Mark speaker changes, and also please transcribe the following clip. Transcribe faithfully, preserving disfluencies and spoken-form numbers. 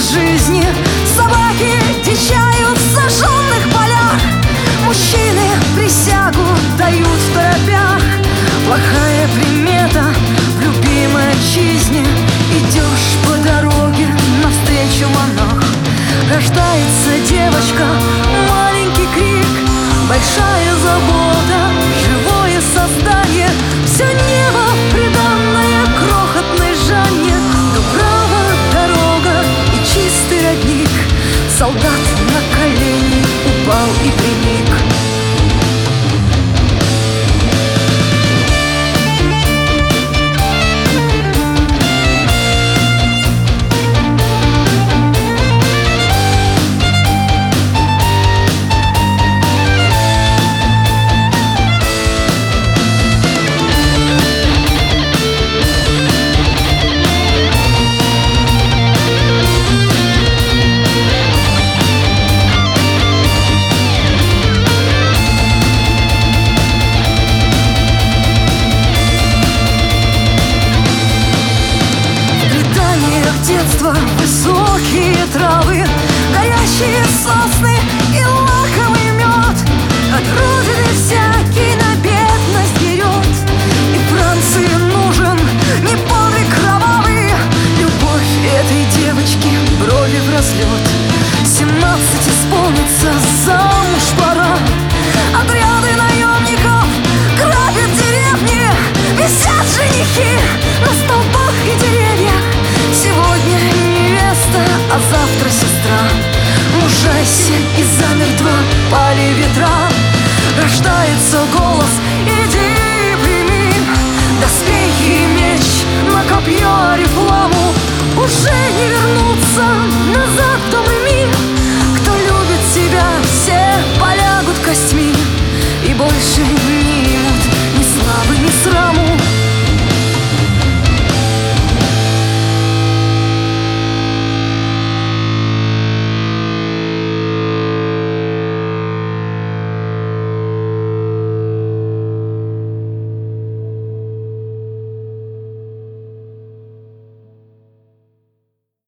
Speaker 1: жизни. Собаки дичают в сожженных полях, мужчины присягу дают в торопях. Плохая примета в любимой отчизне. Идешь по дороге, навстречу монах. Рождается девочка, маленький крик, большая забота, живое создание. Все небо, приданное крохотной Жанне. Дубрава, дорога и чистый родник. Солдат на колени упал и приник. Высокие травы, горящие сосны и лаковый мед. От родины всякий на бедность берет. И Франции нужен не подвиг кровавый. Любовь этой девочки брови в разлет. Семнадцать исполнится, замуж пора. Отряды наемников грабят деревни. Висят женихи на столбах и деревьях. Сегодня невеста, а завтра сестра. Мужайся, и замертво пали ветра.